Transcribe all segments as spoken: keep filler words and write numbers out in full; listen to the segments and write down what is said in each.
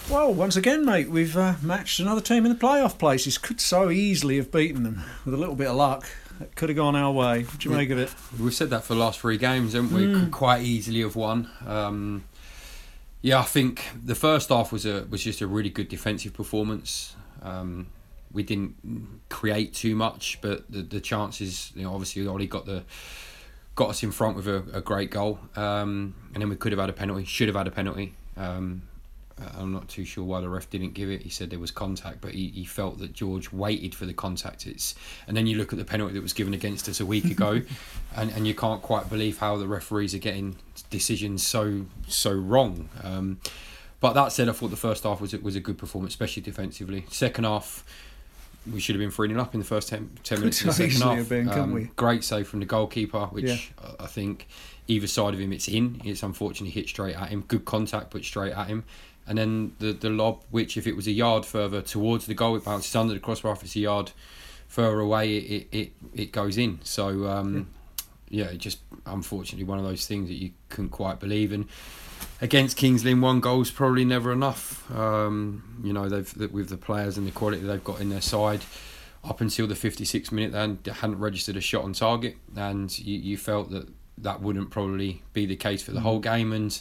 Well, once again, mate, we've uh, matched another team in the playoff places. Could so easily have beaten them with a little bit of luck. It could have gone our way. What do you yeah. make of it? We've said that for the last three games, haven't we? Mm. Could quite easily have won. Um, yeah, I think the first half was a was just a really good defensive performance. Um, we didn't create too much, but the the chances, you know, obviously Ollie got the got us in front with a, a great goal, um, and then we could have had a penalty. Should have had a penalty. Um, I'm not too sure why the ref didn't give it. He said there was contact, but he, he felt that George waited for the contact. It's, and then you look at the penalty that was given against us a week ago, and, and you can't quite believe how the referees are getting decisions so so wrong. Um, but that said, I thought the first half was was a good performance, especially defensively. Second half, we should have been three nil up in the first ten, ten minutes of the second half. Been, um, we? Great save from the goalkeeper, which yeah. I think either side of him it's in. It's unfortunately hit straight at him. Good contact, but straight at him. And then the the lob, which if it was a yard further towards the goal, it bounces under the crossbar. If it's a yard further away, it it, it goes in. So um, yeah. yeah, it just unfortunately one of those things that you couldn't quite believe. And against Kings Lynn, one goal's probably never enough. Um, you know, they've with the players and the quality they've got in their side. Up until the fifty-sixth minute, they hadn't registered a shot on target, and you, you felt that that wouldn't probably be the case for the whole game. And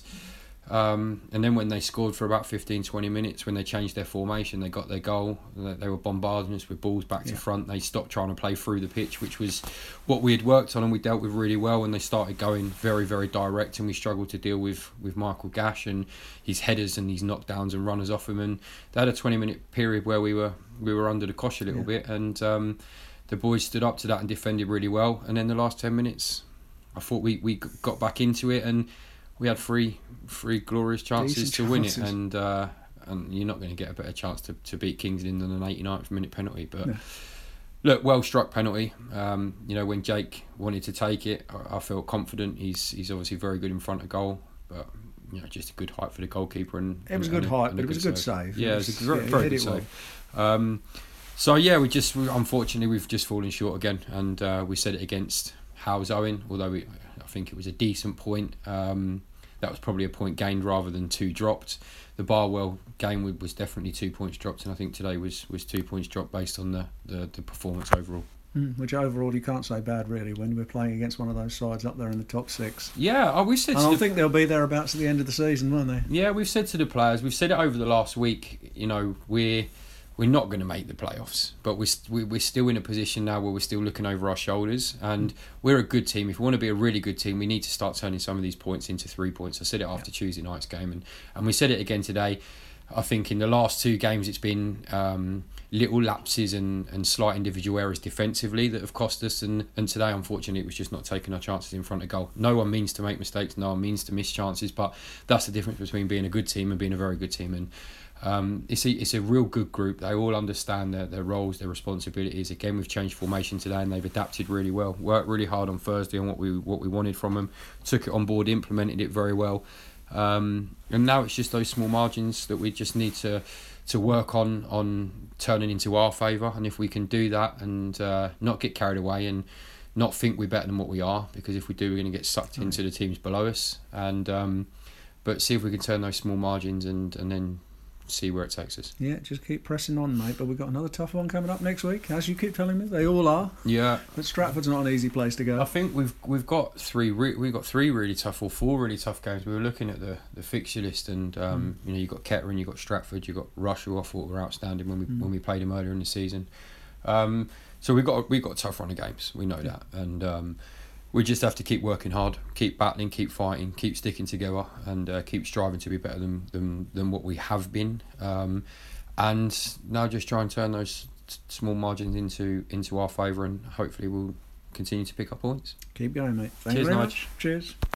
Um, and then when they scored for about fifteen, twenty minutes, when they changed their formation, they got their goal. They were bombarding us with balls back yeah. to front. They stopped trying to play through the pitch, which was what we had worked on and we dealt with really well. And they started going very, very direct, and we struggled to deal with, with Michael Gash and his headers and his knockdowns and runners off him. And they had a twenty minute period where we were we were under the cosh a little yeah. bit, and um, the boys stood up to that and defended really well. And then the last ten minutes, I thought we, we got back into it, and we had three three glorious chances Decent to win chances. it, and uh, and you're not going to get a better chance to, to beat Kings Lynn than an eighty-ninth minute penalty. But no. look, well struck penalty. Um, you know, when Jake wanted to take it, I, I felt confident. He's he's obviously very good in front of goal, but you know, just a good height for the goalkeeper. And it was and, a good and height, and but it was a good save. save. Yeah, it was a very, yeah, very good save. Well. Um, so yeah, we just unfortunately we've just fallen short again, and uh, we said it against Howes Owen, although we, I think it was a decent point. Um, That was probably a point gained rather than two dropped. The Barwell game was definitely two points dropped, and I think today was, was two points dropped based on the, the, the performance overall. Mm, which overall you can't say bad really when we're playing against one of those sides up there in the top six. Yeah, oh, we said. And I the, think they'll be thereabouts at the end of the season, won't they? Yeah, we've said to the players, we've said it over the last week. You know, we're we're not going to make the playoffs, but we're we're still in a position now where we're still looking over our shoulders, and we're a good team. If we want to be a really good team, we need to start turning some of these points into three points. I said it after yeah. Tuesday night's game, and, and we said it again today. I think in the last two games it's been um, little lapses and, and slight individual errors defensively that have cost us, and, and today unfortunately it was just not taking our chances in front of goal. No one means to make mistakes, no one means to miss chances, but that's the difference between being a good team and being a very good team. And Um, it's a it's a real good group. They all understand their, their roles, their responsibilities. Again, we've changed formation today, and they've adapted really well. Worked really hard on Thursday on what we what we wanted from them. Took it on board, implemented it very well, um, and now it's just those small margins that we just need to to work on on turning into our favour. And if we can do that and uh, not get carried away and not think we're better than what we are, because if we do, we're going to get sucked into the teams below us. And um, but see if we can turn those small margins and and then see where it takes us. Yeah, just keep pressing on, mate. But we've got another tough one coming up next week, as you keep telling me. They all are. Yeah. But Stratford's not an easy place to go. I think we've we've got three re- we've got three really tough or four really tough games. We were looking at the, the fixture list, and um, mm. you know, you got Kettering, you got Stratford, you got Rush, who I thought were outstanding when we mm. when we played him earlier in the season. Um, so we've got we've got a tough run of games. We know yeah. that, and um, we just have to keep working hard, keep battling, keep fighting, keep sticking together, and uh, keep striving to be better than than, than what we have been. Um, and now just try and turn those t- small margins into into our favour, and hopefully we'll continue to pick up points. Keep going, mate. Thank Cheers, you very Nigel. much. Cheers.